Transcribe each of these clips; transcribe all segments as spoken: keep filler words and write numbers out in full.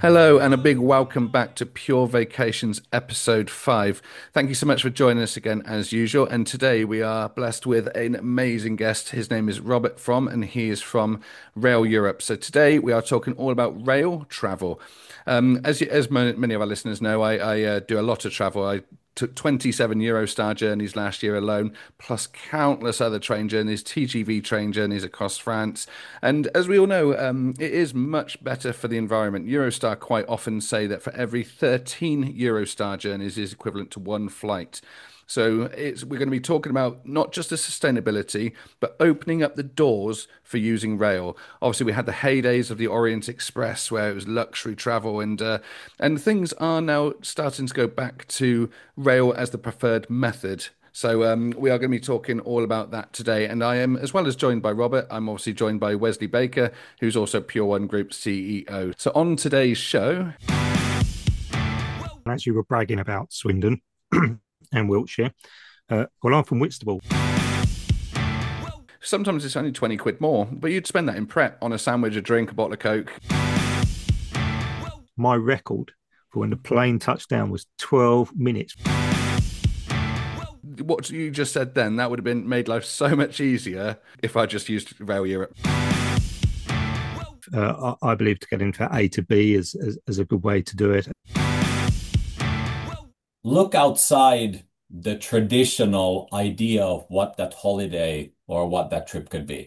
Hello, and a big welcome back to Pure Vacations episode five. Thank you so much for joining us again, as usual. And today we are blessed with an amazing guest. His name is Robert From, and he is from Rail Europe. So today we are talking all about rail travel. Um, as you, as mo- many of our listeners know, I, I uh, do a lot of travel. I took twenty-seven Eurostar journeys last year alone, plus countless other train journeys, T G V train journeys across France. And as we all know, um, it is much better for the environment. Eurostar quite often say that for every thirteen Eurostar journeys is equivalent to one flight. So it's, we're going to be talking about not just the sustainability, but opening up the doors for using rail. Obviously, we had the heydays of the Orient Express, where it was luxury travel, and uh, and things are now starting to go back to rail as the preferred method. So um, we are going to be talking all about that today, and I am, as well as joined by Robert, I'm obviously joined by Wesley Baker, who's also Pure One Group C E O. So on today's show, As you were bragging about Swindon and Wiltshire, uh, well, I'm from Whitstable. sometimes it's only twenty quid more, but you'd spend that in prep on a sandwich, a drink, a bottle of Coke. My record for when the plane touched down was twelve minutes. What you just said then, that would have been made life so much easier if I just used Rail Europe. Uh, I, I believe to get into A to B is, is, is a good way to do it. Look outside the traditional idea of what that holiday or what that trip could be.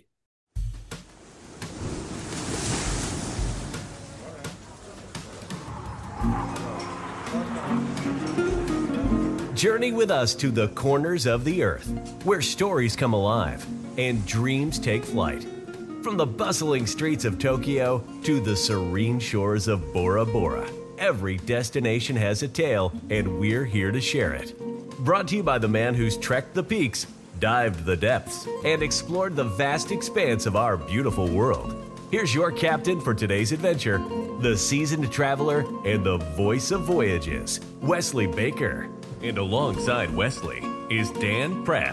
Journey with us to the corners of the earth, where stories come alive and dreams take flight. From the bustling streets of Tokyo to the serene shores of Bora Bora, every destination has a tale, and we're here to share it. Brought to you by the man who's trekked the peaks, dived the depths, and explored the vast expanse of our beautiful world. Here's your captain for today's adventure, the seasoned traveler and the voice of voyages, Wesley Baker. And alongside Wesley is Dan Pratt.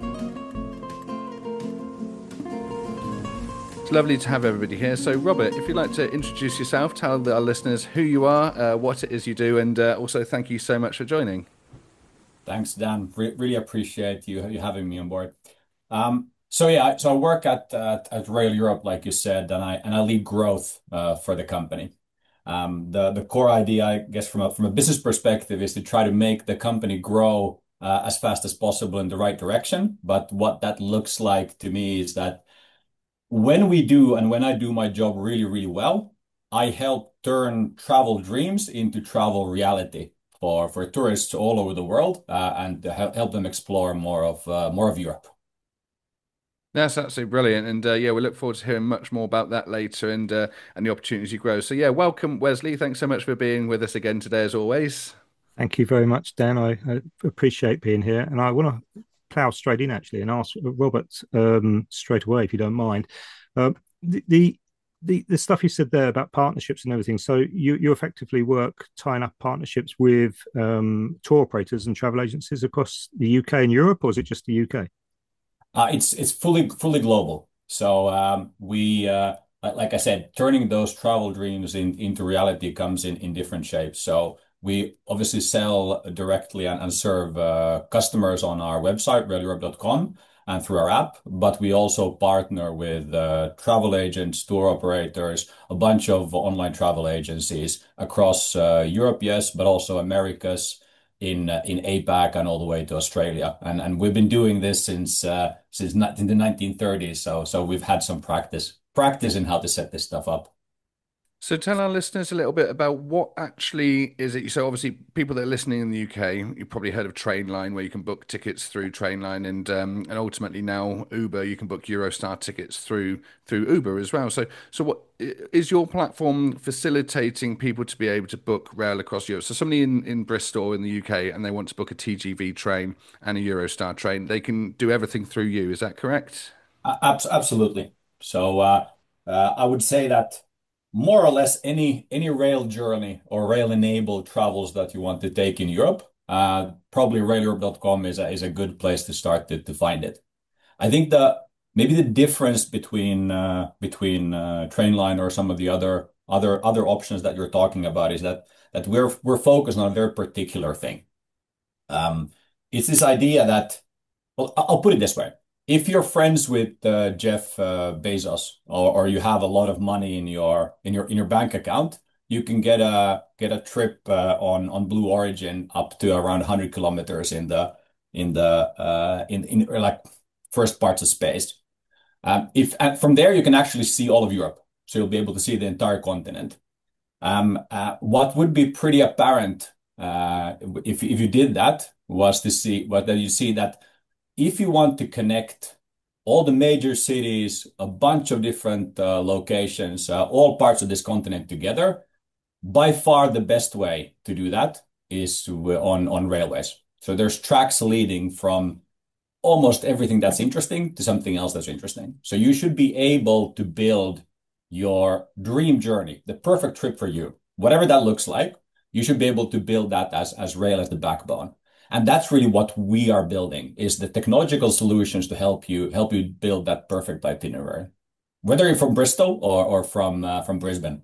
It's lovely to have everybody here. So, Robert, if you'd like to introduce yourself, tell our listeners who you are, uh, what it is you do, and uh, also thank you so much for joining. Thanks, Dan. Re really appreciate you, you having me on board. Um, so yeah, so I work at, at at Rail Europe, like you said, and I and I lead growth uh, for the company. Um, the the core idea, I guess, from a from a business perspective, is to try to make the company grow uh, as fast as possible in the right direction. But what that looks like to me is that when we do and when I do my job really, really well, I help turn travel dreams into travel reality for for tourists all over the world uh, and help help them explore more of uh, more of Europe. That's absolutely brilliant, and uh, yeah, we look forward to hearing much more about that later, and uh, and the opportunities you grow. So yeah, welcome, Wesley. Thanks so much for being with us again today, as always. Thank you very much, Dan. I, I appreciate being here. And I want to plow straight in, actually, and ask Robert um, straight away, if you don't mind. Um, the, the the the stuff you said there about partnerships and everything. So you you effectively work tying up partnerships with um, tour operators and travel agencies across the U K and Europe, or is it just the U K? Uh, it's it's fully fully global. So um, we uh, like like I said, turning those travel dreams in, into reality comes in in different shapes. So we obviously sell directly and, and serve uh, customers on our website, rail europe dot com, and through our app. But we also partner with uh, travel agents, tour operators, a bunch of online travel agencies across uh, Europe, yes, but also Americas, in uh, in APAC and all the way to Australia. And and we've been doing this since uh, since ni- in the nineteen thirties. So so we've had some practice practice in how to set this stuff up. So tell our listeners a little bit about what actually is it. So obviously, people that are listening in the U K, you've probably heard of Trainline, where you can book tickets through Trainline, and um, and ultimately now Uber, you can book Eurostar tickets through through Uber as well. So so what is your platform facilitating people to be able to book rail across Europe? So somebody in in Bristol in the U K and they want to book a T G V train and a Eurostar train, they can do everything through you. Is that correct? A- abs- absolutely. So uh, uh, I would say that more or less any any rail journey or rail enabled travels that you want to take in Europe, uh, probably rail europe dot com is a, is a good place to start to, to find it. I think the maybe the difference between uh, between uh, Trainline or some of the other other other options that you're talking about is that that we're we're focused on a very particular thing. Um, it's this idea that, well, I- I'll put it this way. If you're friends with uh, Jeff uh, Bezos, or, or you have a lot of money in your in your in your bank account, you can get a get a trip uh, on on Blue Origin up to around one hundred kilometers in the in the uh, in in like first parts of space. Um, if and from there you can actually see all of Europe, so you'll be able to see the entire continent. Um, uh, what would be pretty apparent uh, if if you did that was to see what that you see that if you want to connect all the major cities, a bunch of different uh, locations, uh, all parts of this continent together, by far the best way to do that is to, uh, on on railways. So there's tracks leading from almost everything that's interesting to something else that's interesting. So you should be able to build your dream journey, the perfect trip for you, whatever that looks like. You should be able to build that as as rail as the backbone. And that's really what we are building, is the technological solutions to help you help you build that perfect itinerary, whether you're from Bristol or or from uh, from Brisbane.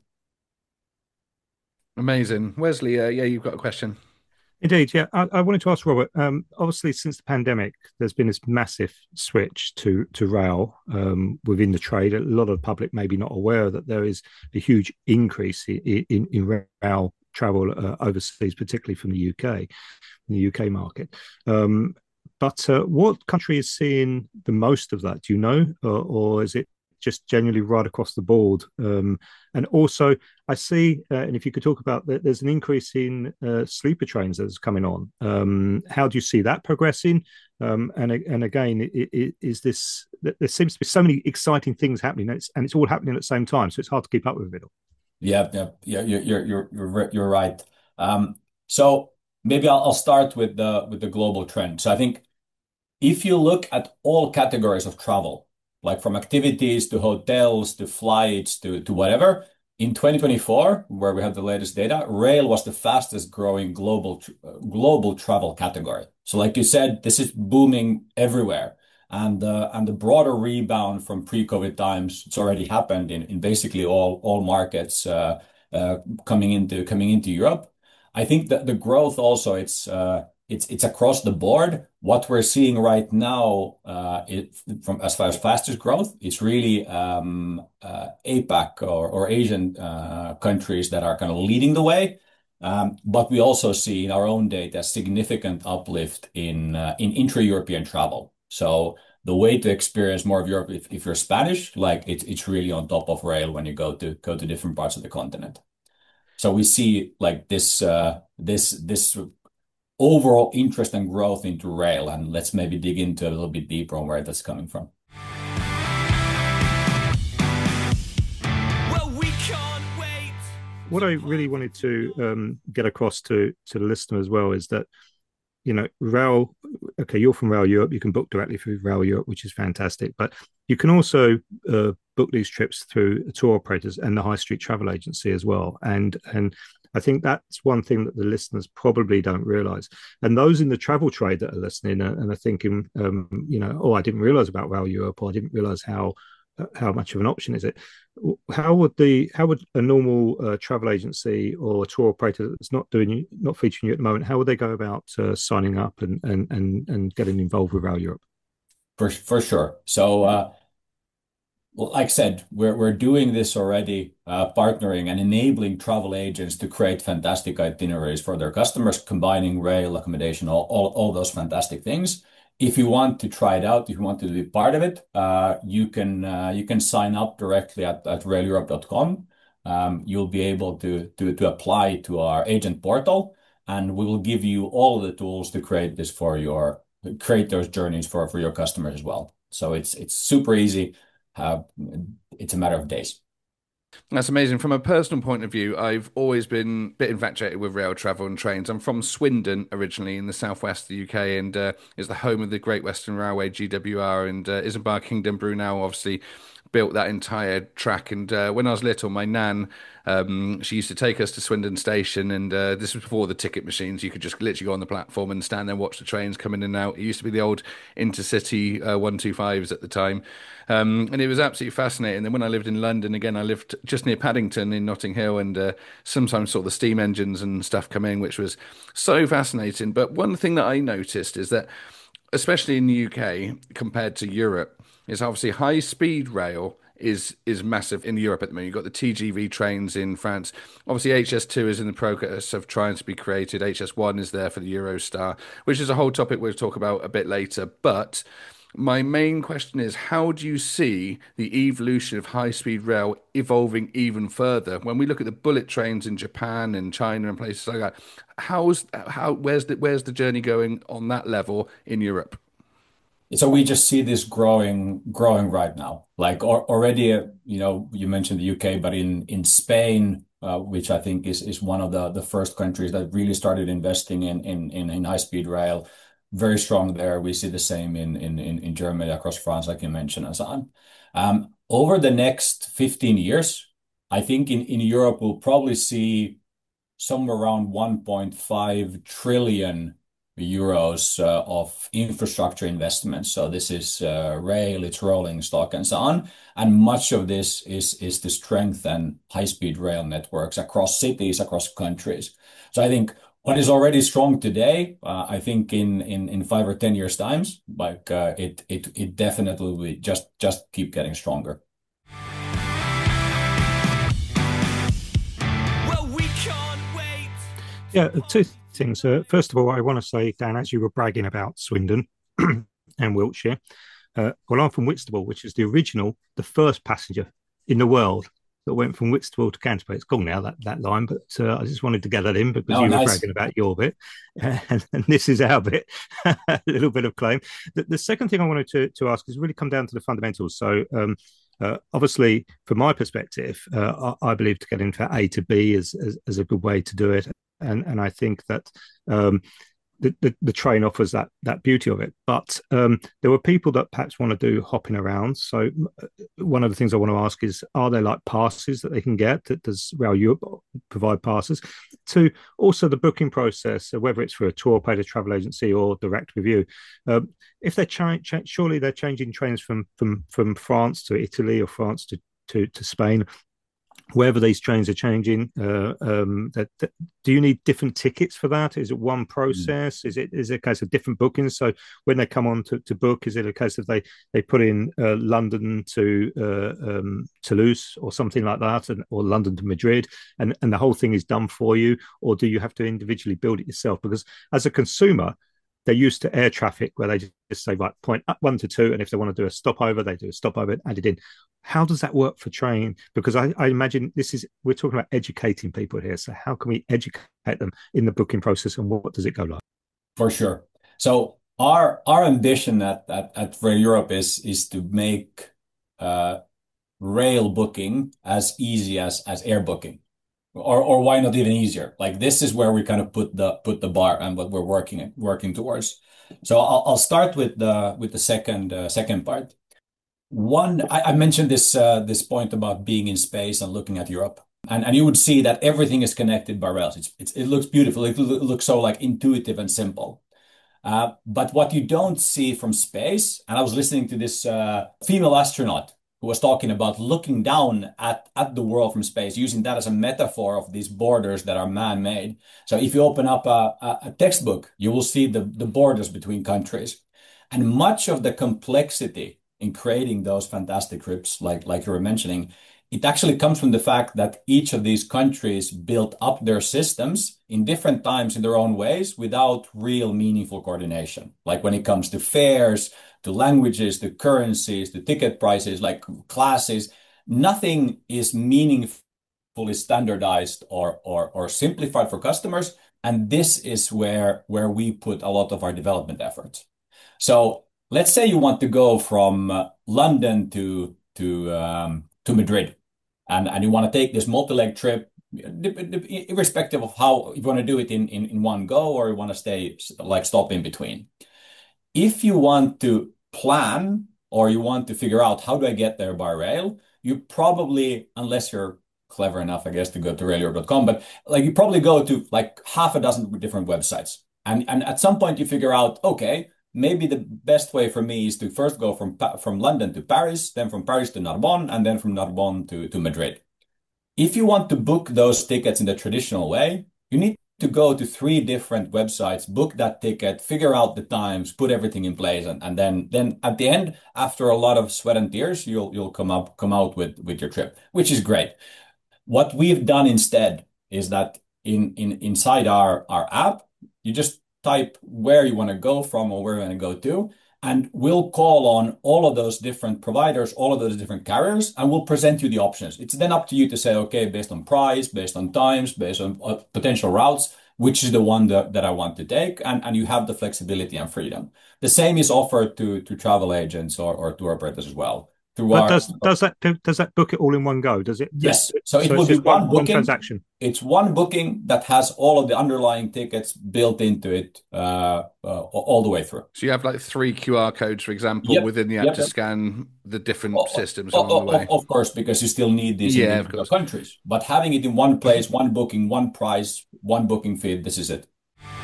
Amazing. Wesley, uh, yeah, you've got a question. Indeed, yeah. I, I wanted to ask Robert. Um, obviously, since the pandemic, there's been this massive switch to to rail um, within the trade. A lot of the public may be not aware that there is a huge increase in in, in rail travel uh, overseas, particularly from the U K, the U K market. Um, but uh, what country is seeing the most of that? Do you know, or, or is it just generally right across the board? Um, and also, I see, uh, and if you could talk about that, there's an increase in uh, sleeper trains that's coming on. Um, how do you see that progressing? Um, and and again, it, it, is this? There seems to be so many exciting things happening, and it's, and it's all happening at the same time, so it's hard to keep up with it all. Yeah, yeah, yeah. You're you're you're you're you're right. Um, so maybe I'll, I'll start with the with the global trend. So I think if you look at all categories of travel, like from activities to hotels to flights to to whatever, in twenty twenty-four, where we have the latest data, rail was the fastest growing global tr- uh, global travel category. So, like you said, this is booming everywhere, and uh, and the broader rebound from pre-COVID times, it's already happened in, in basically all all markets uh, uh, coming into coming into Europe. I think that the growth also it's uh, it's it's across the board. What we're seeing right now, uh, it, from as far as fastest growth, it's really um, uh, APAC or, or Asian uh, countries that are kind of leading the way. Um, but we also see in our own data significant uplift in uh, in intra-European travel. So the way to experience more of Europe, if, if you're Spanish, like it's it's really on top of rail when you go to go to different parts of the continent. So we see like this uh, this this overall interest and growth into rail, and let's maybe dig into a little bit deeper on where that's coming from. Well, we can't wait. What I really wanted to um, get across to to the listener as well is that, you know, Rail, okay, you're from Rail Europe, you can book directly through Rail Europe, which is fantastic, but you can also uh, book these trips through tour operators and the high street travel agency as well. And and I think that's one thing that the listeners probably don't realize. And those in the travel trade that are listening and are thinking, um, you know, oh, I didn't realize about Rail Europe, or I didn't realize how how much of an option is it? How would the how would a normal uh, travel agency or a tour operator that's not doing not featuring you at the moment, how would they go about uh, signing up and, and and and getting involved with Rail Europe? For for sure. So, uh, well, like I said, we're we're doing this already, uh, partnering and enabling travel agents to create fantastic itineraries for their customers, combining rail, accommodation, all all, all those fantastic things. If you want to try it out, if you want to be part of it, uh, you can uh, you can sign up directly at, at rail europe dot com. Um, you'll be able to, to to apply to our agent portal, and we will give you all of the tools to create this for your create those journeys for for your customers as well. So it's it's super easy. Uh, it's a matter of days. That's amazing. From a personal point of view, I've always been a bit infatuated with rail travel and trains. I'm from Swindon originally in the southwest of the U K, and uh, is the home of the Great Western Railway, G W R, and uh, Isambard Kingdom Brunel, obviously built that entire track. And uh, when I was little, my nan, um, she used to take us to Swindon Station, and uh, this was before the ticket machines. You could just literally go on the platform and stand there and watch the trains come in and out. It used to be the old Intercity uh, one two fives at the time. Um, and it was absolutely fascinating. Then when I lived in London, again, I lived just near Paddington in Notting Hill, and uh, sometimes saw the steam engines and stuff come in, which was so fascinating. But one thing that I noticed is that, especially in the U K compared to Europe, is obviously high speed rail is is massive in Europe at the moment. You've got the T G V trains in France. Obviously, H S two is in the progress of trying to be created. H S one is there for the Eurostar, which is a whole topic we'll talk about a bit later. But my main question is, how do you see the evolution of high-speed rail evolving even further? When we look at the bullet trains in Japan and China and places like that, how's how where's the where's the journey going on that level in Europe? So we just see this growing, growing right now. Like or, already, uh, you know, you mentioned the U K, but in in Spain, uh, which I think is is one of the the first countries that really started investing in in in, in high speed rail, very strong there. We see the same in in in, in Germany, across France, like you mentioned, and so on. Um, over the next fifteen years, I think in in Europe we'll probably see somewhere around one point five trillion euros uh, of infrastructure investments. So this is uh, rail, it's rolling stock, and so on. And much of this is is to strengthen high-speed rail networks across cities, across countries. So I think what is already strong today, uh, I think in in in five or ten years times, like uh, it it it definitely will just just keep getting stronger. Well, we can't wait. Yeah, two things. Uh, first of all, I want to say, Dan, as you were bragging about Swindon and Wiltshire, uh, well, I'm from Whitstable, which is the original, the first passenger in the world that went from Whitstable to Canterbury. It's gone now, that, that line, but uh, I just wanted to get that in because Oh, you nice. were bragging about your bit, and, and this is our bit, a little bit of claim. The, the second thing I wanted to, to ask is really come down to the fundamentals. So, um, uh, obviously, from my perspective, uh, I, I believe to get into A to B is, is, is a good way to do it. And, and I think that um, the, the, the train offers that that beauty of it. But um, there were people that perhaps want to do hopping around. So one of the things I want to ask is, are there like passes that they can get? Does Rail Europe provide passes? To also the booking process, whether it's for a tour operator, travel agency, or direct with you. Um, if they're cha- cha- surely they're changing trains from from from France to Italy or France to to, to Spain. Wherever these trains are changing, uh, um, that, that, do you need different tickets for that? Is it one process? Mm. Is it is it a case of different bookings? So when they come on to, to book, is it a case of they they put in uh, London to uh, um, Toulouse or something like that, and, or London to Madrid, and, and the whole thing is done for you? Or do you have to individually build it yourself? Because as a consumer, they're used to air traffic where they just say, right, point up one to two. And if they want to do a stopover, they do a stopover and add it in. How does that work for train? Because I, I imagine this is, we're talking about educating people here. So how can we educate them in the booking process, and what does it go like? For sure. So our our ambition at, at, at Rail Europe is, is to make uh, rail booking as easy as, as air booking. Or, or why not even easier? Like this is where we kind of put the put the bar and what we're working working towards. So I'll I'll start with the with the second uh, second part. One, I, I mentioned this uh, this point about being in space and looking at Europe, and and you would see that everything is connected by rails. It's, it's it looks beautiful. It looks so like intuitive and simple. Uh, but what you don't see from space, and I was listening to this uh, female astronaut who was talking about looking down at, at the world from space, using that as a metaphor of these borders that are man-made. So if you open up a, a, a textbook, you will see the, the borders between countries. And much of the complexity in creating those fantastic trips, like, like you were mentioning, it actually comes from the fact that each of these countries built up their systems in different times in their own ways without real meaningful coordination. Like when it comes to fares, to languages, to currencies, to ticket prices, like classes, nothing is meaningfully standardized or, or, or simplified for customers. And this is where, where we put a lot of our development efforts. So let's say you want to go from uh, London to, to, um, to Madrid, and, and you want to take this multi-leg trip, irrespective of how you want to do it in, in, in one go, or you want to stay like stop in between. If you want to plan or you want to figure out how do I get there by rail, you probably, unless you're clever enough, I guess, to go to rail europe dot com, but like you probably go to like half a dozen different websites. And, and at some point you figure out, okay, maybe the best way for me is to first go from from London to Paris, then from Paris to Narbonne, and then from Narbonne to, to Madrid. If you want to book those tickets in the traditional way, you need to go to three different websites, book that ticket, figure out the times, put everything in place, and, and then then at the end, after a lot of sweat and tears, you'll you'll come up come out with with your trip, which is great. What we've done instead is that in in inside our our app, you just type where you want to go from or where you want to go to, and we'll call on all of those different providers, all of those different carriers, and we'll present you the options. It's then up to you to say, okay, based on price, based on times, based on uh, potential routes, which is the one that, that I want to take, and, and you have the flexibility and freedom. The same is offered to to travel agents or, or tour operators as well. Through but our, does does that does that book it all in one go? Does it? Yes. So, so it will be one, one booking. One transaction. It's one booking that has all of the underlying tickets built into it uh, uh, all the way through. So you have like three Q R codes, for example, yep. within the app yep. to scan the different oh, systems oh, along oh, the way. Of course, because you still need these yeah, in different countries. But having it in one place, one booking, one price, one booking feed, this is it.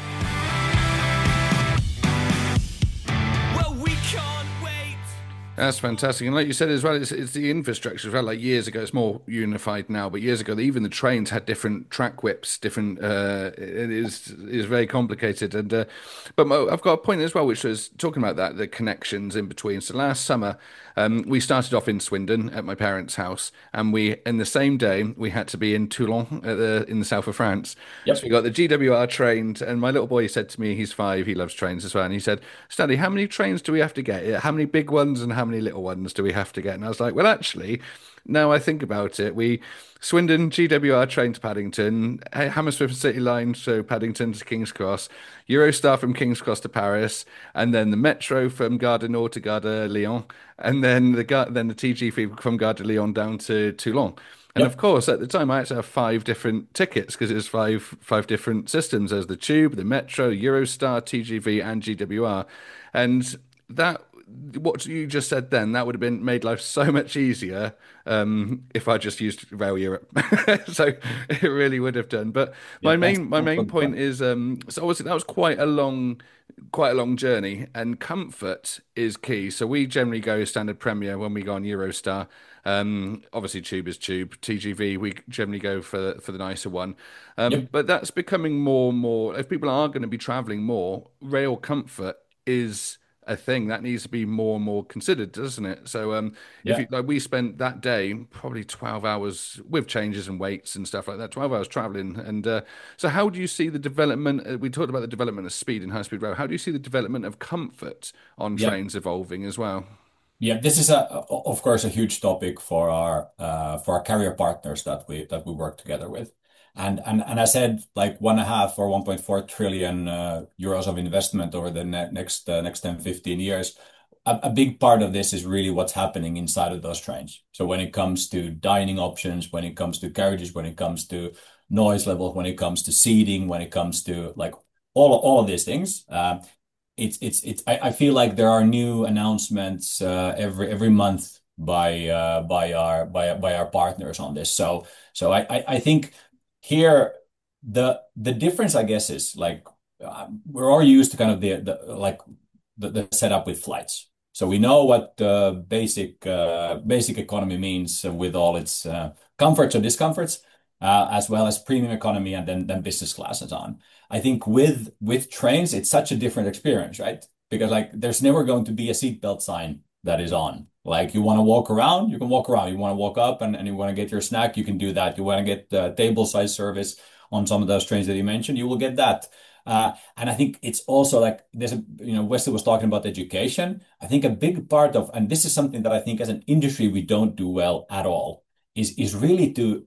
That's fantastic. And like you said as well, it's, it's the infrastructure as well. Like years ago, it's more unified now, but years ago, even the trains had different track whips, different, uh, it is is very complicated. And uh, But I've got a point as well, which was talking about that, the connections in between. So last summer, um, we started off in Swindon at my parents' house, and we, in the same day, we had to be in Toulon at the, in the south of France. Yep. So we got the G W R train, and my little boy said to me, he's five, he loves trains as well. And he said, Stanley, how many trains do we have to get? How many big ones and how How many little ones do we have to get? And I was like, well, actually, now I think about it, we Swindon G W R train to Paddington, Hammersmith City Line to Paddington to King's Cross, Eurostar from King's Cross to Paris, and then the Metro from Gare du Nord to Gare de Lyon, and then the then the T G V from Gare de Lyon down to Toulon. And yep. of course, at the time, I had to have five different tickets because it was five five different systems. There's the Tube, the Metro, Eurostar, T G V, and G W R, and that. What you just said then, that would have been made life so much easier um, if I just used Rail Europe. So it really would have done. But my yeah, main my main point is, um, so obviously that was quite a long, quite a long journey, and comfort is key. So we generally go standard Premier when we go on Eurostar. Um, obviously, Tube is Tube. T G V, we generally go for for the nicer one. Um, yep. But that's becoming more and more. If people are going to be traveling more, rail comfort is a thing that needs to be more and more considered, doesn't it? So um yeah. if you, like we spent that day probably twelve hours with changes and waits and stuff like that, twelve hours traveling. And uh, so how do you see the development, uh, we talked about the development of speed in high speed rail, how do you see the development of comfort on yeah. trains evolving as well? Yeah, this is a of course a huge topic for our uh for our carrier partners that we that we work together with. And, and and I said like one and a half or one point four trillion uh, euros of investment over the ne next uh, next ten, fifteen years. A, a big part of this is really what's happening inside of those trains. So when it comes to dining options, when it comes to carriages, when it comes to noise level, when it comes to seating, when it comes to like all all of these things, uh, it's it's it's. I, I feel like there are new announcements uh, every every month by uh, by our by by our partners on this. So so I I, I think. Here, the the difference, I guess, is like uh, we're all used to kind of the, the like the, the setup with flights. So we know what uh, basic uh, basic economy means with all its uh, comforts or discomforts, uh, as well as premium economy and then then business class and so on. I think with with trains, it's such a different experience, right? Because like there's never going to be a seatbelt sign that is on. Like you want to walk around, you can walk around. You want to walk up and, and you want to get your snack, you can do that. You want to get uh, table size service on some of those trains that you mentioned, you will get that. Uh, and I think it's also like there's a, you know, Wesley was talking about education. I think a big part of, and this is something that I think as an industry we don't do well at all, is, is really to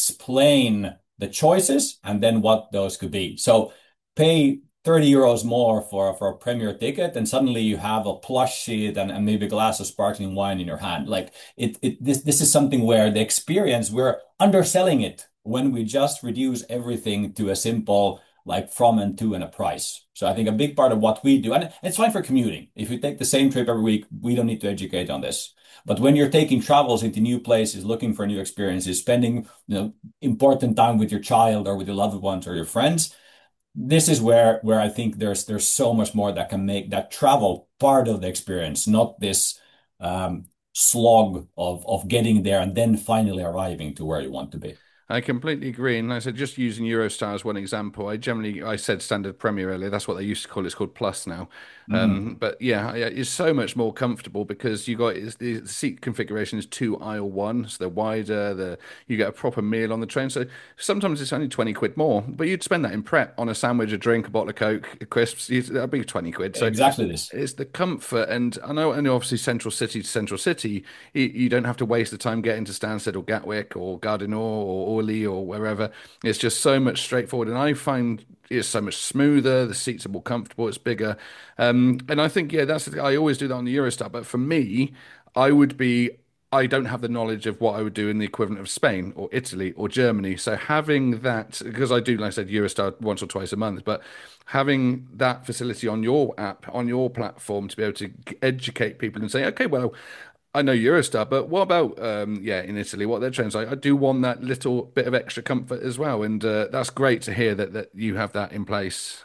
explain the choices and then what those could be. So pay thirty euros more for, for a Premier ticket, and suddenly you have a plush seat and, and maybe a glass of sparkling wine in your hand. Like it, it this, this is something where the experience, we're underselling it when we just reduce everything to a simple like from and to and a price. So I think a big part of what we do, and it's fine for commuting. If you take the same trip every week, we don't need to educate on this. But when you're taking travels into new places, looking for new experiences, spending, you know, important time with your child or with your loved ones or your friends, this is where where I think there's there's so much more that can make that travel part of the experience, not this um, slog of of getting there and then finally arriving to where you want to be. I completely agree. And like I said, just using Eurostar as one example, I generally, I said standard Premier earlier. That's what they used to call it. It's called Plus now. Mm-hmm. Um, but yeah, yeah, it's so much more comfortable because you got it's, the seat configuration is two aisle one, so they're wider. The you get a proper meal on the train. So sometimes it's only twenty quid more, but you'd spend that in prep on a sandwich, a drink, a bottle of Coke, crisps. You, that'd be twenty quid. So Exactly this. it's the comfort, and I know, I know. Obviously, central city to central city, you, you don't have to waste the time getting to Stansted or Gatwick or Gare du Nord or Orly or wherever. It's just so much straightforward, and I find it's so much smoother. The seats are more comfortable. It's bigger, um, and I think yeah, that's I always do that on the Eurostar. But for me, I would be. I don't have the knowledge of what I would do in the equivalent of Spain or Italy or Germany. So having that, because I do, like I said, Eurostar once or twice a month, but having that facility on your app, on your platform to be able to educate people and say, okay, well, I know Eurostar, but what about um, yeah, in Italy, what their trains like? I do want that little bit of extra comfort as well, and uh, that's great to hear that that you have that in place.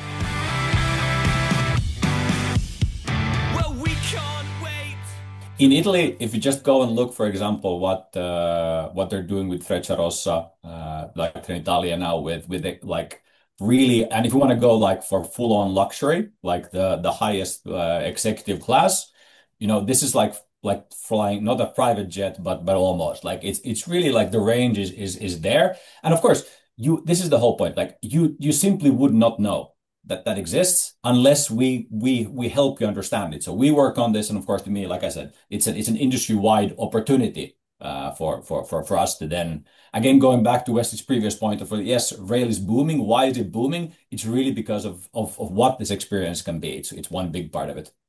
Well, we can't wait. In Italy, if you just go and look, for example, what uh, what they're doing with Frecciarossa, uh, like Trenitalia now with with the, like really, and if you want to go like for full on luxury, like the the highest uh, executive class, you know, this is like like flying not a private jet, but but almost like it's it's really like the range is is is there, and of course you this is the whole point. Like you you simply would not know that that exists unless we we we help you understand it. So we work on this, and of course, to me, like I said, it's an it's an industry-wide opportunity uh, for for for for us to then again going back to Wesley's previous point of yes, rail is booming. Why is it booming? It's really because of of of what this experience can be. It's it's one big part of it.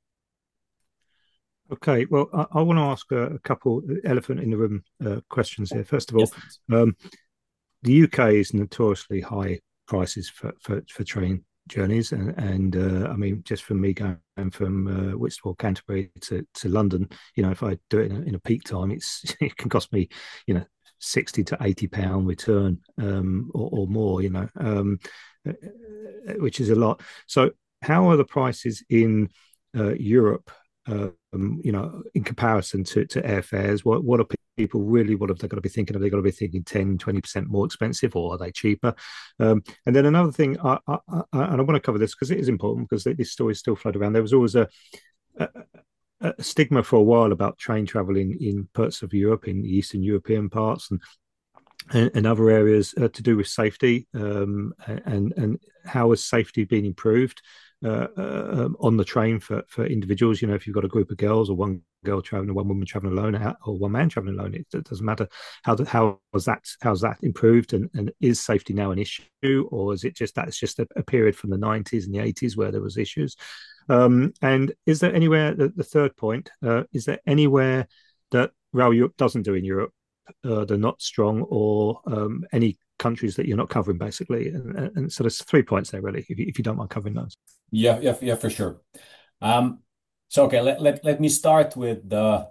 Okay, well, I, I want to ask a, a couple elephant in the room uh, questions here. First of all, Yes. um, the U K is notoriously high prices for for, for train journeys, and, and uh, I mean, just from me going from uh, Whitstable, Canterbury to, to London, you know, if I do it in a, in a peak time, it's it can cost me, you know, sixty to eighty pound return um, or, or more, you know, um, which is a lot. So, how are the prices in uh, Europe? Uh, um, you know, in comparison to, to airfares, what what are people really, what have they got to be thinking? Have they got to be thinking ten, twenty percent more expensive, or are they cheaper? Um, and then another thing, I, I, I, and I want to cover this because it is important, because this story still floated around. There was always a, a, a stigma for a while about train travel in, in parts of Europe, in the Eastern European parts, and and, and other areas uh, to do with safety, um, and and how has safety been improved uh, uh, on the train for for individuals? You know, if you've got a group of girls or one girl traveling, or one woman traveling alone, or one man traveling alone, it, it doesn't matter. How how was that? How's that improved? And and is safety now an issue, or is it just that's just a, a period from the nineties and the eighties where there was issues? Um, and is there anywhere? The, the third point, uh, is there anywhere that Rail Europe doesn't do in Europe? Uh, they're not strong, or um, any countries that you're not covering, basically. And, and so there's three points there, really, if you, if you don't mind covering those. Yeah, yeah, yeah, for sure. Um, so okay, let, let let me start with the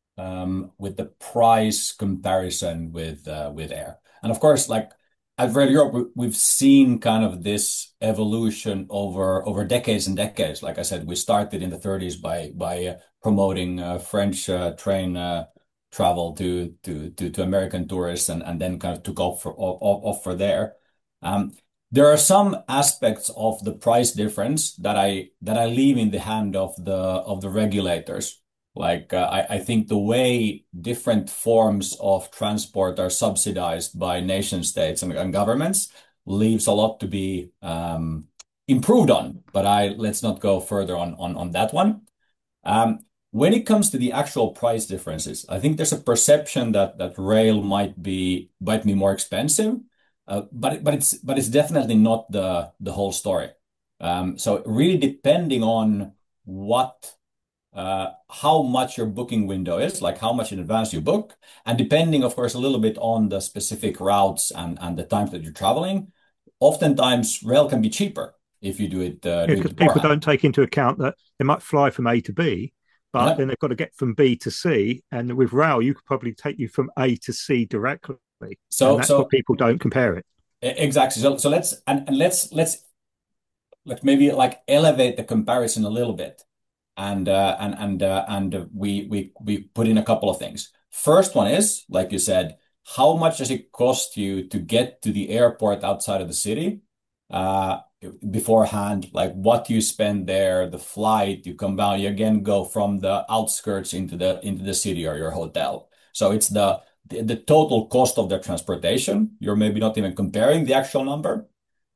um with the price comparison with uh, with air, and of course, like at Rail Europe, we, we've seen kind of this evolution over over decades and decades. Like I said, we started in the thirties by by uh, promoting uh, French uh, train Uh, travel to to to to American tourists, and and then kind of took off for off, off for there. Um, there are some aspects of the price difference that I that I leave in the hand of the of the regulators. Like uh, I I think the way different forms of transport are subsidized by nation states and, and governments leaves a lot to be um, improved on. But I let's not go further on on on that one. Um, When it comes to the actual price differences, I think there's a perception that that rail might be might be more expensive, uh, but but it's but it's definitely not the the whole story. Um, so really depending on what uh, how much your booking window is, like how much in advance you book, and depending, of course, a little bit on the specific routes and and the times that you're traveling, oftentimes rail can be cheaper if you do it, uh, Yeah, do it because people beforehand. don't take into account that they might fly from A to B, but Yeah, then they've got to get from B to C. And with rail, you could probably take you from A to C directly. And so that's what so people don't compare it. e- exactly. So so let's and, and let's let's let's maybe like elevate the comparison a little bit, and uh, and and uh, and uh, we we we put in a couple of things. First one is, like you said, how much does it cost you to get to the airport outside of the city uh, beforehand? Like what you spend there, the flight, you come down, you again go from the outskirts into the into the city or your hotel. So it's the the, the total cost of the transportation. You're maybe not even comparing the actual number.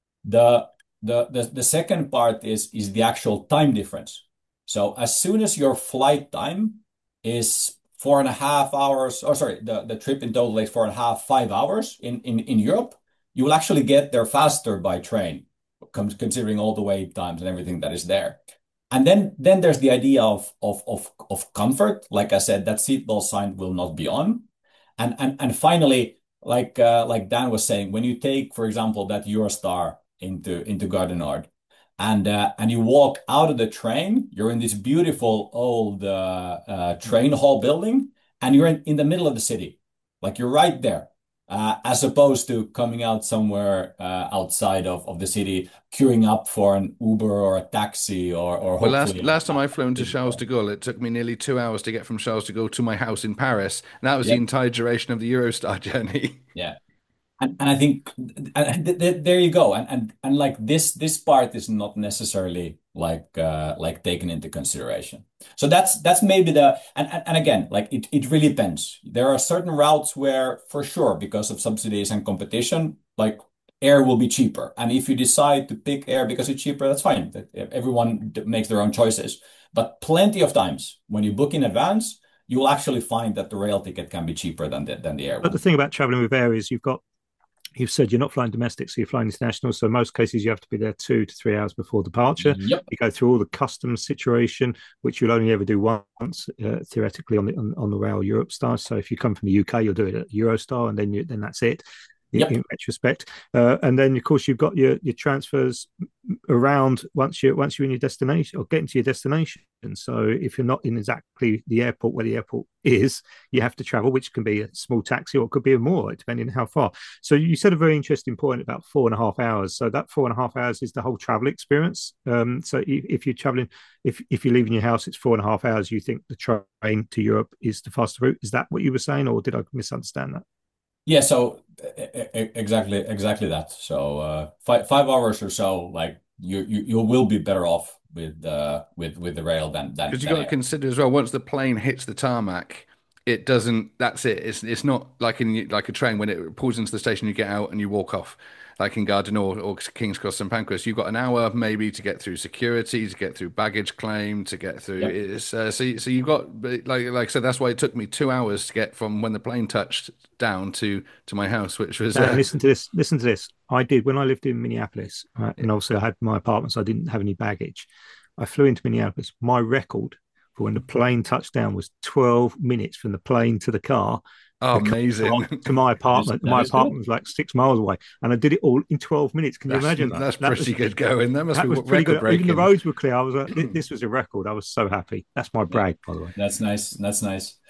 The the the, the second part is is the actual time difference. So as soon as your flight time is four and a half hours, or sorry, the, the trip in total is four and a half, five hours in, in, in Europe, you will actually get there faster by train, considering all the wait times and everything that is there. And then then there's the idea of of of of comfort. Like I said, that seatbelt sign will not be on. And and and finally, like uh, like Dan was saying, when you take, for example, that Eurostar into into Gare du Nord, and uh, and you walk out of the train, you're in this beautiful old uh, uh, train hall building, and you're in, in the middle of the city, like you're right there, uh, as opposed to coming out somewhere uh, outside of, of the city, queuing up for an Uber or a taxi or or Well, last hopefully last time a, I a flew into big Charles car. de Gaulle, it took me nearly two hours to get from Charles de Gaulle to my house in Paris, and that was the Yep. entire duration of the Eurostar journey. Yeah. And, and I think and th th there you go. And, and and like this this part is not necessarily like uh like taken into consideration. So that's that's maybe the and, and, and again, like it, it really depends. There are certain routes where for sure, because of subsidies and competition, like air will be cheaper. And if you decide to pick air because it's cheaper, that's fine. That everyone d- makes their own choices. But plenty of times when you book in advance, you will actually find that the rail ticket can be cheaper than the than the air But the one. thing about traveling with air is you've got you've said you're not flying domestic, so you're flying international. So in most cases, you have to be there two to three hours before departure. Yep. You go through all the customs situation, which you'll only ever do once, uh, theoretically, on the on, on the Rail Eurostar. So if you come from the U K, you'll do it at Eurostar, and then you, then that's it. In, Yep. in retrospect, uh, and then of course you've got your your transfers around once you once you're in your destination or getting to your destination. So if you're not in exactly the airport where the airport is, you have to travel, which can be a small taxi or it could be a more, depending on how far. So you said a very interesting point about four and a half hours. So that four and a half hours is the whole travel experience. Um, so if you're traveling, if if you're leaving your house, it's four and a half hours. You think the train to Europe is the faster route? Is that what you were saying, or did I misunderstand that? Yeah, so e- e- exactly exactly that. So uh five five hours or so, like you you you will be better off with uh with with the rail than than Because you've than got to air. consider as well, once the plane hits the tarmac, it doesn't, that's it. It's it's not like in like a train when it pulls into the station, you get out and you walk off. Like in Gare du Nord or King's Cross and Pancras, you've got an hour maybe to get through security, to get through baggage claim, to get through. Yep. It's uh, so so you've got like like I said, that's why it took me two hours to get from when the plane touched down to to my house, which was Dan, uh, listen to this. Listen to this. I did when I lived in Minneapolis, uh, and obviously I had my apartment, so I didn't have any baggage. I flew into Minneapolis. My record for when the plane touched down was twelve minutes from the plane to the car. oh, The car amazing. to my That is apartment. that My is good. apartment was like six miles away, and I did it all in twelve minutes. Can you That's imagine that? that's That pretty was good going. That must be that was pretty record good. Even the breaking. roads were clear. I was like, this was a record. I was so happy. That's my Yeah, brag, by the way. that's nice. That's nice.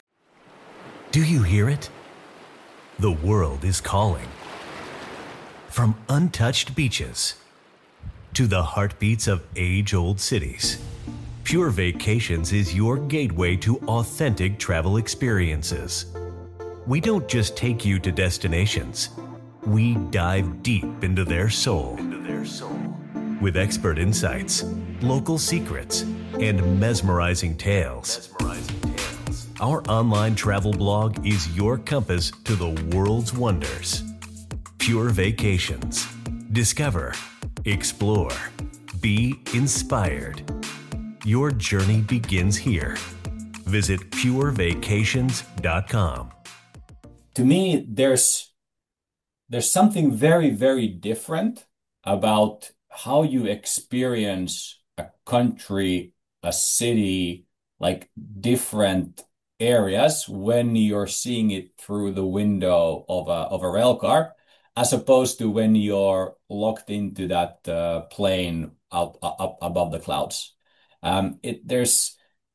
Do you hear it? The world is calling. From untouched beaches to the heartbeats of age-old cities, Pure Vacations is your gateway to authentic travel experiences. We don't just take you to destinations. We dive deep into their soul. Into their soul. With expert insights, local secrets, and mesmerizing tales. Mesmerizing tales. Our online travel blog is your compass to the world's wonders. Pure Vacations. Discover, explore, be inspired. Your journey begins here. Visit pure vacations dot com. To me, there's there's something very, very different about how you experience a country, a city, like different areas when you're seeing it through the window of a of a rail car, as opposed to when you're locked into that uh, plane up, up above the clouds. Um, it there's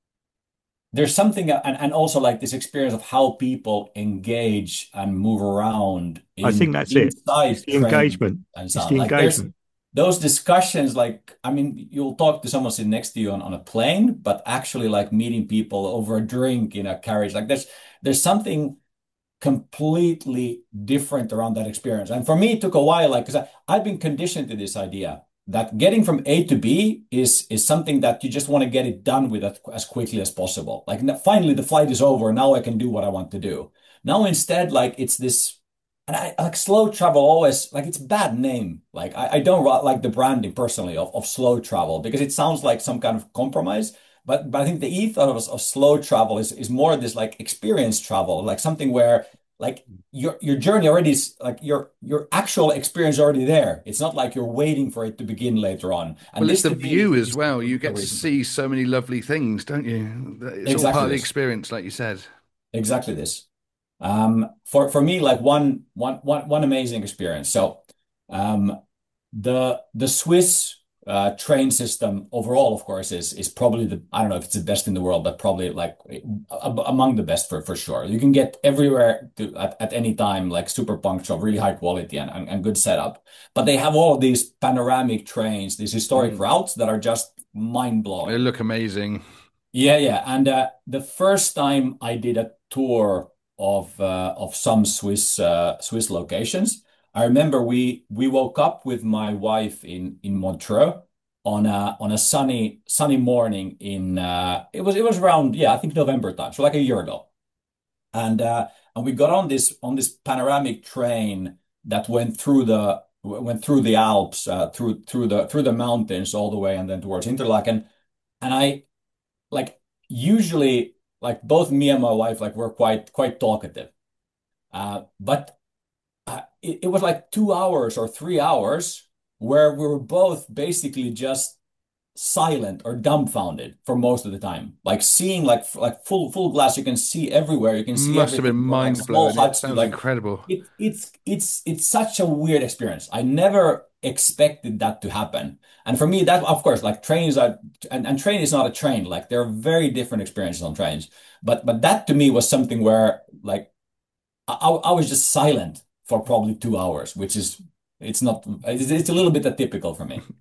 there's something, and, and also like this experience of how people engage and move around I think in that's it. It's inside the trains engagement. and so It's on. the Like there's engagement. those discussions, like I mean, you'll talk to someone sitting next to you on, on a plane, but actually like meeting people over a drink in a carriage, like there's there's something completely different around that experience. And for me, it took a while, like, because I've been conditioned to this idea that getting from A to B is is something that you just want to get it done with as, as quickly as possible. Like n- finally, the flight is over. Now I can do what I want to do. Now instead, like it's this, and I like slow travel always like it's a bad name. Like I, I don't ri- like the branding personally of, of slow travel because it sounds like some kind of compromise. But but I think the ethos of, of slow travel is is more this like experience travel, like something where like your your journey already is like your your actual experience already there. It's not like you're waiting for it to begin later on. And Well, it's this the to me is, view as is well. You the get to reason. see so many lovely things, don't you? It's all part Exactly of the this. experience, like you said. Exactly this. Um, for for me, like one one one one amazing experience. So, um, the the Swiss uh, train system overall, of course, is is probably the I don't know if it's the best in the world, but probably like a- among the best for for sure. You can get everywhere to, at at any time, like super punctual, really high quality and, and and good setup. But they have all of these panoramic trains, these historic Mm. routes that are just mind They blowing. look amazing. Yeah, yeah. And uh, the first time I did a tour of uh, of some Swiss uh, Swiss locations, I remember we we woke up with my wife in in Montreux on a on a sunny sunny morning in uh, it was it was around yeah I think November time, so like a year ago, and uh, and we got on this on this panoramic train that went through the went through the Alps, uh, through through the through the mountains all the way, and then towards Interlaken, and I like usually like both me and my wife like we're quite quite talkative uh but uh, it, it was like two hours or three hours where we were both basically just silent or dumbfounded for most of the time, like seeing like f- like full full glass, you can see everywhere, you can see Must have been everything from like mind small blowing. It huts to sounds like incredible. it, it's it's it's such a weird experience. I never expected that to happen. And for me, that of course, like trains are, and, and train is not a train. Like there are very different experiences on trains. But but that to me was something where like I, I was just silent for probably two hours, which is it's not it's, it's a little bit atypical for me.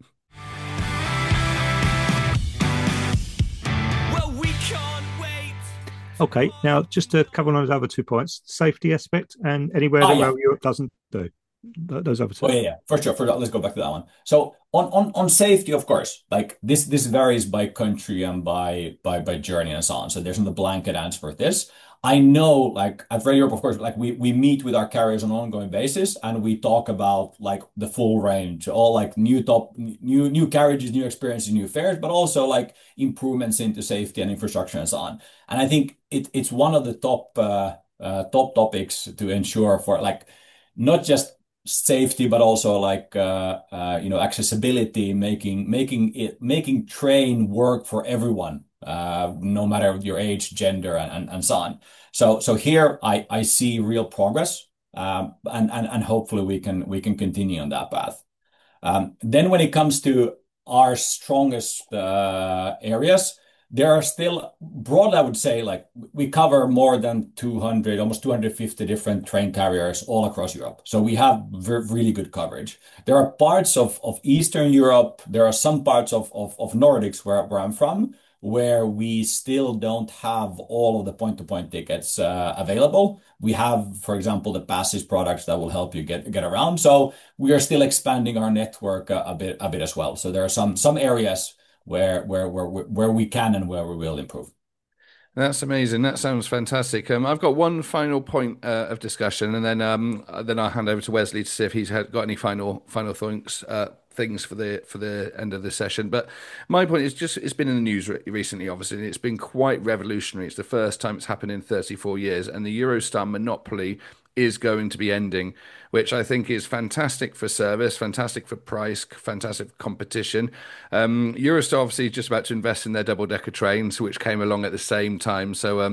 Well, we can't wait. Okay, now just to cover on those other two points, safety aspect and anywhere Ah, that yeah. Rail Europe doesn't do. Th- Those other Oh two. yeah, yeah, for sure, for sure. Let's go back to that one. So on on on safety, of course, like this this varies by country and by by by journey and so on. So there's not a blanket answer for this. I know, like at Rail Europe, of course, like we we meet with our carriers on an ongoing basis, and we talk about like the full range, all like new top new new carriages, new experiences, new fares, but also like improvements into safety and infrastructure and so on. And I think it it's one of the top uh, uh top topics to ensure for like not just safety, but also like uh, uh, you know accessibility, making making it making train work for everyone, uh, no matter your age, gender, and, and, and so on. So so here I I see real progress, um, and and and hopefully we can we can continue on that path. Um, then when it comes to our strongest uh, areas, there are still broadly, I would say, like we cover more than two hundred, almost two hundred fifty different train carriers all across Europe. So we have ver really good coverage. There are parts of, of Eastern Europe, there are some parts of, of, of Nordics where, where I'm from, where we still don't have all of the point-to-point tickets uh, available. We have, for example, the passes products that will help you get get around. So we are still expanding our network a, a bit a bit as well. So there are some some areas where where where where we can and where we will improve. That's amazing. That sounds fantastic. Um, I've got one final point uh, of discussion, and then um, then I'll hand over to Wesley to see if he's had, got any final final things uh, things for the for the end of the session. But my point is just it's been in the news re recently, obviously, and it's been quite revolutionary. It's the first time it's happened in thirty-four years, and the Eurostar monopoly is going to be ending, which I think is fantastic for service, fantastic for price, fantastic for competition. Um, Eurostar obviously is just about to invest in their double-decker trains, which came along at the same time. So um,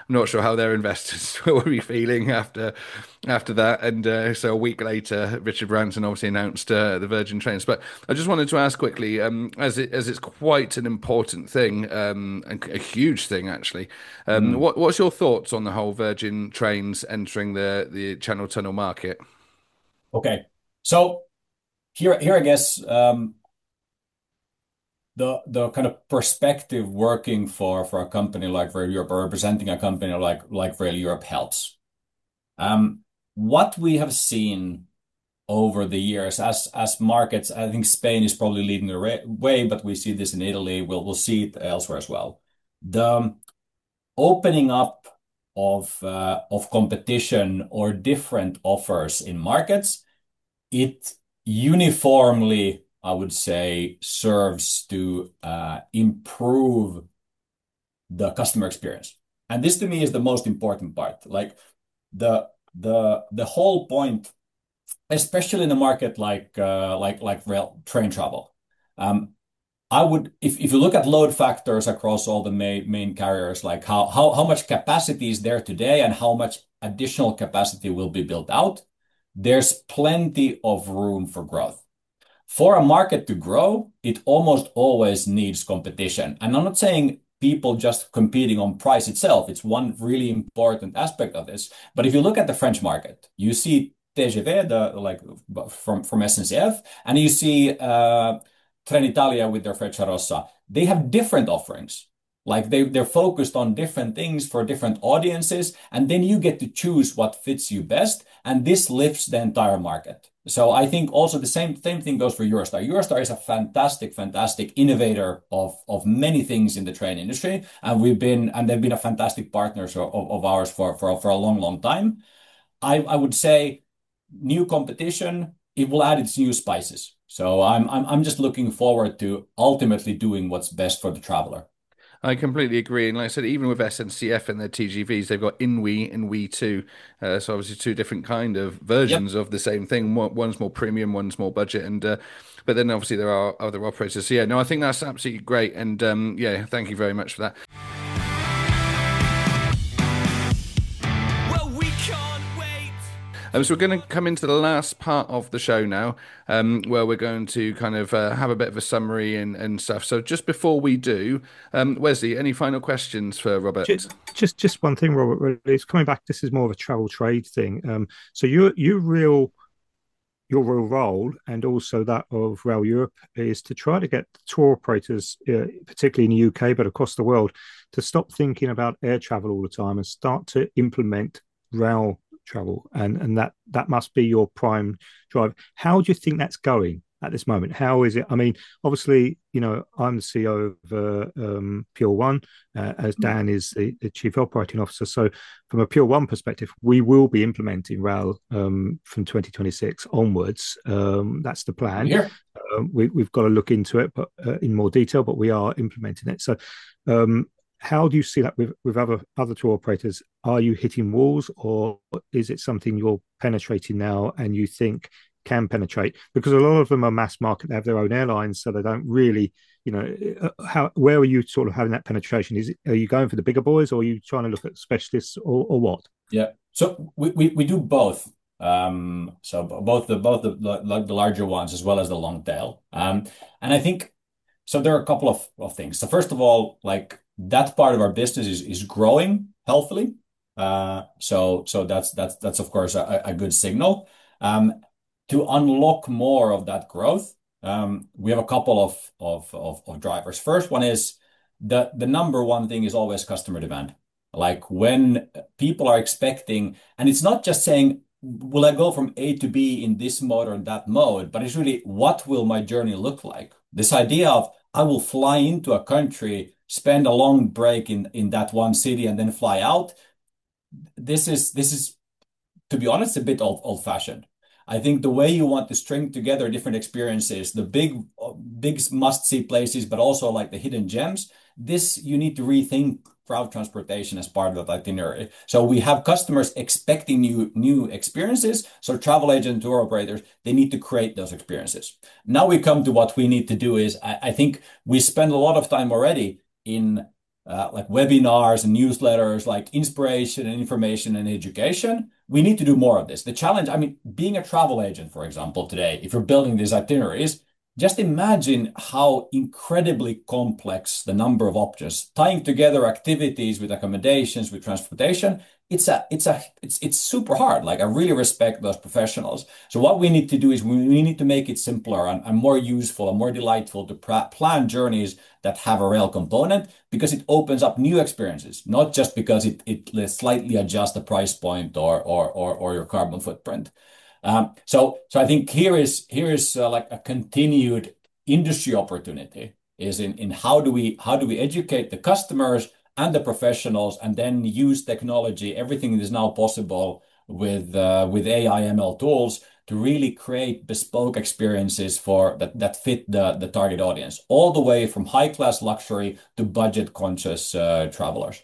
I'm not sure how their investors will be feeling after after that. And uh, so a week later, Richard Branson obviously announced uh, the Virgin Trains. But I just wanted to ask quickly, um, as it as it's quite an important thing, um, and a huge thing actually. Um, Mm. what what's your thoughts on the whole Virgin Trains entering the the Channel Tunnel market? Okay. So here, here I guess um, the the kind of perspective working for for a company like Rail Europe or representing a company like like Rail Europe helps. Um, what we have seen over the years as as markets, I think Spain is probably leading the ra- way, but we see this in Italy. We'll we'll see it elsewhere as well. The opening up of uh, of competition or different offers in markets, it uniformly, I would say, serves to uh, improve the customer experience. And this to me is the most important part. Like the the the whole point, especially in a market like uh, like like rail train travel. Um, I would, if, if you look at load factors across all the main main carriers, like how how how much capacity is there today and how much additional capacity will be built out, there's plenty of room for growth. For a market to grow, it almost always needs competition. And I'm not saying people just competing on price itself. It's one really important aspect of this. But if you look at the French market, you see T G V, the like from from S N C F, and you see uh, Trenitalia with their Frecciarossa. They have different offerings. Like they they're focused on different things for different audiences, and then you get to choose what fits you best, and this lifts the entire market. So I think also the same same thing goes for Eurostar. Eurostar is a fantastic, fantastic innovator of of many things in the train industry, and we've been and they've been a fantastic partners of, of ours for for for a long, long time. I I would say new competition, it will add its new spices. So I'm I'm I'm just looking forward to ultimately doing what's best for the traveler. I completely agree. And like I said, even with S N C F and their T G Vs, they've got InWe and We two. Uh, so obviously two different kind of Yep. versions of the same thing. One- One's more premium, one's more budget. And uh, but then obviously there are other operators. So yeah, no, I think that's absolutely great. And um, yeah, thank you very much for that. Well, we can't wait. Um, so we're going to come into the last part of the show now, um, where we're going to kind of uh, have a bit of a summary and, and stuff. So just before we do, um, Wesley, any final questions for Robert? Just, just, just one thing, Robert. Really, it's coming back. This is more of a travel trade thing. Um, so you, you real, your real role, and also that of Rail Europe, is to try to get tour operators, uh, particularly in the U K, but across the world, to stop thinking about air travel all the time and start to implement rail travel, and and that that must be your prime drive. How do you think that's going at this moment? How is it? I mean, obviously, you know, I'm the C E O of uh, um, Pure One, uh, as Dan is the, the chief operating officer. So, from a Pure One perspective, we will be implementing rail um, from twenty twenty-six onwards. Um, that's the plan. Here. Um, we, we've got to look into it, but uh, in more detail. But we are implementing it. So. Um, how do you see that with, with other other tour operators? Are you hitting walls, or is it something you're penetrating now and you think can penetrate? Because a lot of them are mass market; they have their own airlines, so they don't really, you know, uh, how where are you sort of having that penetration? Is it, are you going for the bigger boys, or are you trying to look at specialists, or, or what? Yeah. So we, we, we do both. Um, so both the both the, the the larger ones as well as the long tail. Um, and I think so. There are a couple of, of things. So first of all, like that part of our business is is growing healthily. Uh, so so that's that's that's of course a, a good signal. Um, to unlock more of that growth, um, we have a couple of, of of of drivers. First one is the the number one thing is always customer demand. Like when people are expecting, and it's not just saying, will I go from A to B in this mode or in that mode, but it's really what will my journey look like? This idea of I will fly into a country, spend a long break in, in that one city and then fly out. This is this is, to be honest, a bit old old fashioned. I think the way you want to string together different experiences, the big big must see places, but also like the hidden gems, this you need to rethink crowd transportation as part of that itinerary. So we have customers expecting new new experiences. So travel agent tour operators, they need to create those experiences. Now we come to what we need to do is I, I think we spend a lot of time already in uh, like webinars and newsletters, like inspiration and information and education. We need to do more of this. The challenge, I mean, being a travel agent, for example, today, if you're building these itineraries, just imagine how incredibly complex the number of options, tying together activities with accommodations, with transportation. It's a, it's a, it's, it's super hard. Like I really respect those professionals. So what we need to do is we, we need to make it simpler and, and more useful and more delightful to pra- plan journeys that have a rail component, because it opens up new experiences, not just because it, it slightly adjusts the price point or, or, or, or your carbon footprint. Um, so, so I think here is here is uh, like a continued industry opportunity is in, in how do we how do we educate the customers and the professionals, and then use technology, everything that is now possible with uh, with A I M L tools to really create bespoke experiences for that that fit the the target audience, all the way from high class luxury to budget conscious uh, travelers.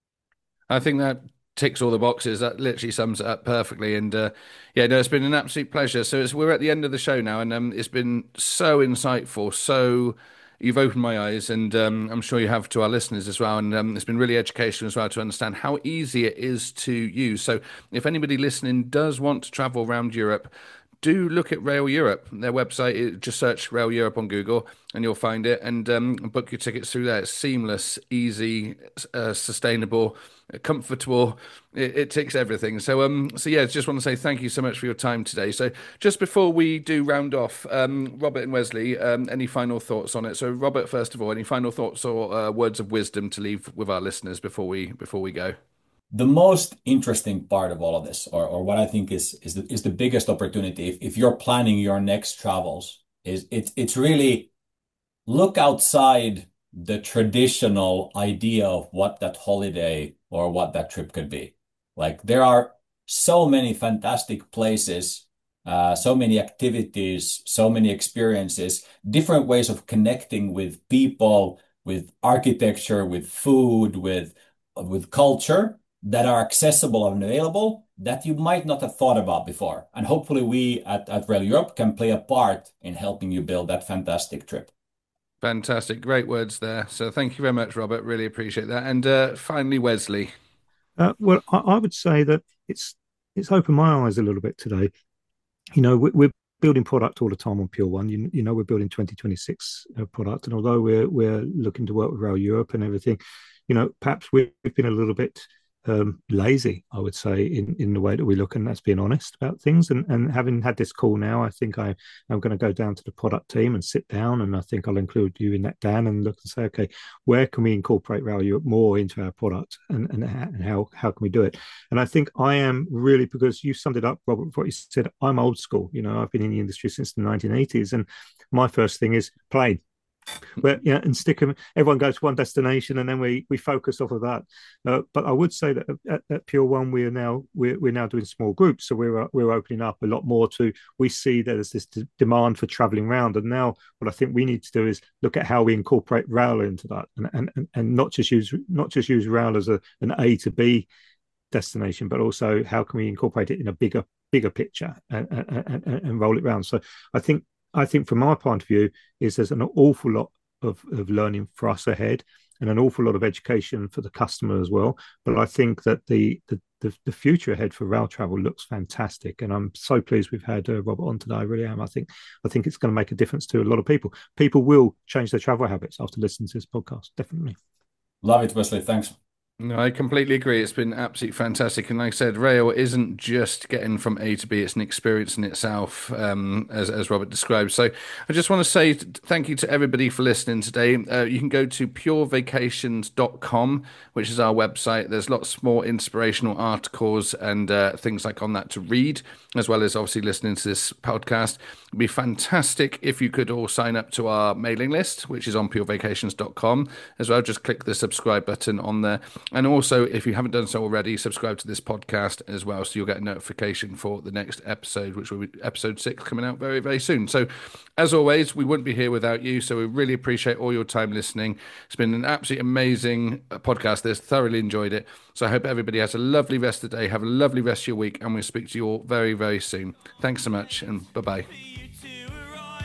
I think that ticks all the boxes. That literally sums it up perfectly. And uh, yeah, no, it's been an absolute pleasure. So it's, we're at the end of the show now, and um, it's been so insightful. So you've opened my eyes, and um, I'm sure you have to our listeners as well. And um, it's been really educational as well to understand how easy it is to use. So if anybody listening does want to travel around Europe, do look at Rail Europe. Their website, just search Rail Europe on Google and you'll find it, and um, book your tickets through there. It's seamless, easy, uh, sustainable, comfortable. It, it ticks everything. So, um, so yeah, just want to say thank you so much for your time today. So, just before we do round off, um, Robert and Wesley, um, any final thoughts on it? So, Robert, first of all, any final thoughts or uh, words of wisdom to leave with our listeners before we before we go? The most interesting part of all of this, or, or what I think is is the, is the biggest opportunity, if, if you're planning your next travels, is it's it's really look outside the traditional idea of what that holiday or what that trip could be. Like there are so many fantastic places, uh, so many activities, so many experiences, different ways of connecting with people, with architecture, with food, with with culture, that are accessible and available that you might not have thought about before. And hopefully we at, at Rail Europe can play a part in helping you build that fantastic trip. Fantastic. Great words there. So thank you very much, Robert. Really appreciate that. And uh, finally, Wesley. Uh, well, I, I would say that it's it's opened my eyes a little bit today. You know, we, we're building product all the time on Pure One. You, you know, we're building twenty twenty-six uh, product, and although we're we're looking to work with Rail Europe and everything, you know, perhaps we've been a little bit um, lazy, I would say, in, in the way that we look, and that's being honest about things. And and having had this call now, I think I am going to go down to the product team and sit down, and I think I'll include you in that, Dan, and look and say, okay, where can we incorporate Rail Europe more into our product, and and, and how how can we do it? And I think I am really, because you summed it up, Robert, what you said. I'm old school. You know, I've been in the industry since the nineteen eighties, and my first thing is plane. Where, yeah, and stick them. Everyone goes to one destination, and then we we focus off of that. Uh, but I would say that at, at Pure One, we are now we're, we're now doing small groups, so we're we're opening up a lot more to. We see that there's this d- demand for traveling around, and now what I think we need to do is look at how we incorporate rail into that, and and and not just use not just use rail as a an A to B destination, but also how can we incorporate it in a bigger bigger picture and and, and, and roll it around. So I think. I think from my point of view is there's an awful lot of, of learning for us ahead, and an awful lot of education for the customer as well. But I think that the the, the, the future ahead for rail travel looks fantastic, and I'm so pleased we've had uh, Robert on today. I really am. I think I think it's going to make a difference to a lot of people. People will change their travel habits after listening to this podcast. Definitely. Love it, Wesley. Thanks. No, I completely agree. It's been absolutely fantastic. And like I said, rail isn't just getting from A to B, it's an experience in itself, um, as, as Robert described. So I just want to say thank you to everybody for listening today. Uh, you can go to pure vacations dot com, which is our website. There's lots more inspirational articles and uh, things like on that to read, as well as obviously listening to this podcast. It'd be fantastic if you could all sign up to our mailing list, which is on pure vacations dot com as well. Just click the subscribe button on there. And also, if you haven't done so already, subscribe to this podcast as well, so you'll get a notification for the next episode, which will be episode six, coming out very, very soon. So, as always, we wouldn't be here without you, so we really appreciate all your time listening. It's been an absolutely amazing podcast. This thoroughly enjoyed it. So I hope everybody has a lovely rest of the day, have a lovely rest of your week, and we'll speak to you all very, very soon. Thanks so much, and bye-bye.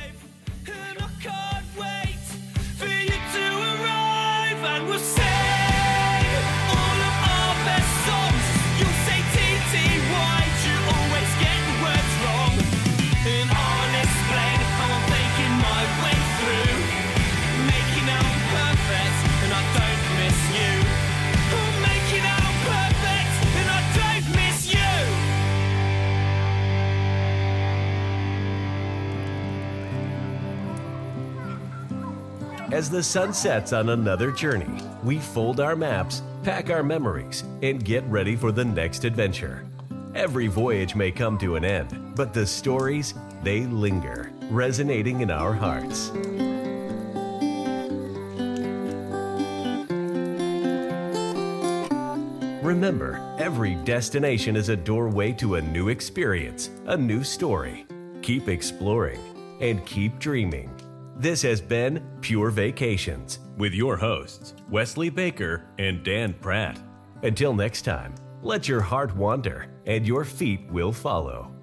We'll say As the sun sets on another journey, we fold our maps, pack our memories, and get ready for the next adventure. Every voyage may come to an end, but the stories, they linger, resonating in our hearts. Remember, every destination is a doorway to a new experience, a new story. Keep exploring and keep dreaming. This has been Pure Vacations with your hosts, Wesley Baker and Dan Pratt. Until next time, let your heart wander and your feet will follow.